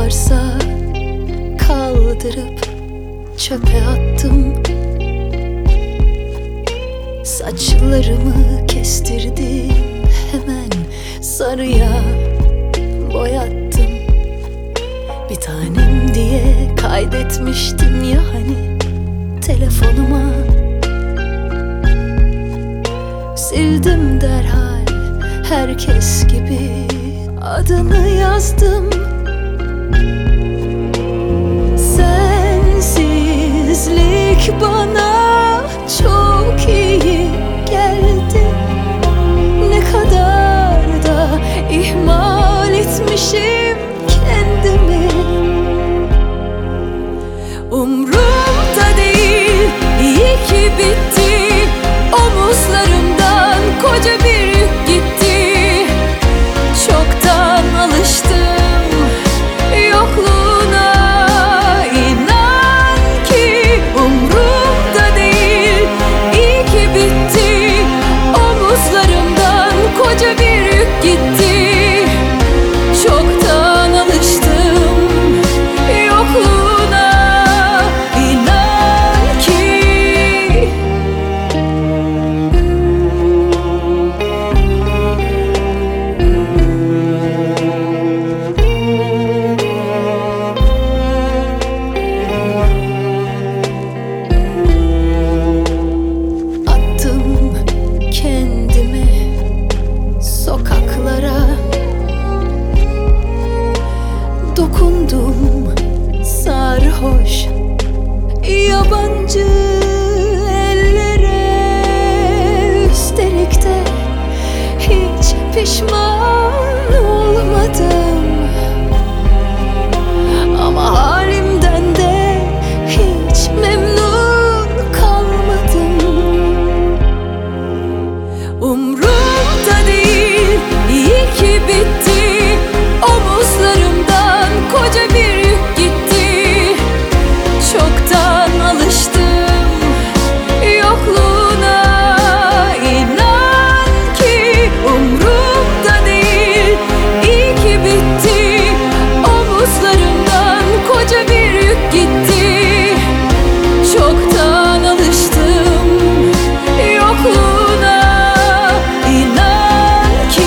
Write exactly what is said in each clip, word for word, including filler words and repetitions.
varsa kaldırıp çöpe attım. Saçlarımı kestirdim, hemen sarıya boyattım. Bir tanem diye kaydetmiştim ya hani telefonuma. Sildim derhal herkes gibi, adını yazdım. Sensizlik bana çok iyi geldi. Ne kadar da ihmal etmişim kendimi. Umrumda değil, iyi ki bitti. Omuzlarımdan koca bir yük gitti. Çoktan alıştım yokluğuna. İnan ki umrumda değil, iyi ki bitti. Omuzlarımdan koca bir yük gitti. Çoktan alıştım yokluğuna. İnan ki attım kendimi sokaklara. Dokundum sarhoş yabancı ellere. Üstelik de hiç pişman olmadım. Ama halimden de hiç memnun kalmadım. Umrumda değil, iyi ki bitti. Omuzlarımdan koca bir yük gitti. Çoktan alıştım yokluğuna. İnan ki umrumda değil, iyi ki bitti. Omuzlarımdan koca bir yük gitti. Çoktan alıştım yokluğuna. İnan ki.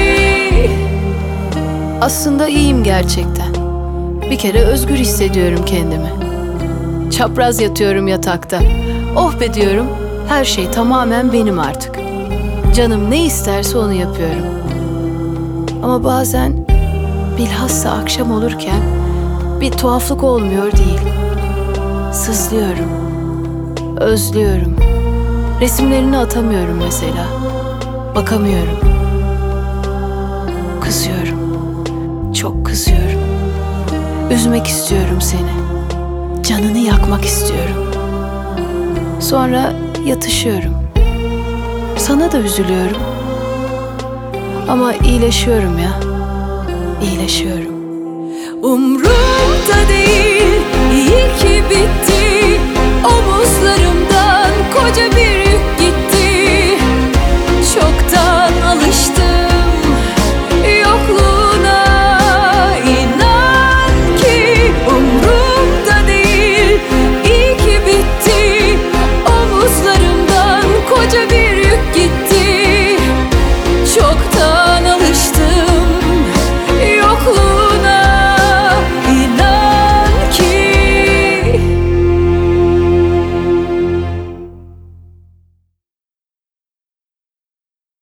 Aslında iyiyim gerçekten. Bir kere özgür hissediyorum kendimi. Çapraz yatıyorum yatakta. Oh be diyorum, her şey tamamen benim artık. Canım ne isterse onu yapıyorum. Ama bazen, bilhassa akşam olurken, bir tuhaflık olmuyor değil. Sızlıyorum, özlüyorum. Resimlerini atamıyorum mesela. Bakamıyorum. Kızıyorum. Çok kızıyorum. Üzmek istiyorum seni. Canını yakmak istiyorum. Sonra yatışıyorum. Sana da üzülüyorum. Ama iyileşiyorum ya. İyileşiyorum. Umrumda değil, iyi ki bitti. Omuzlarım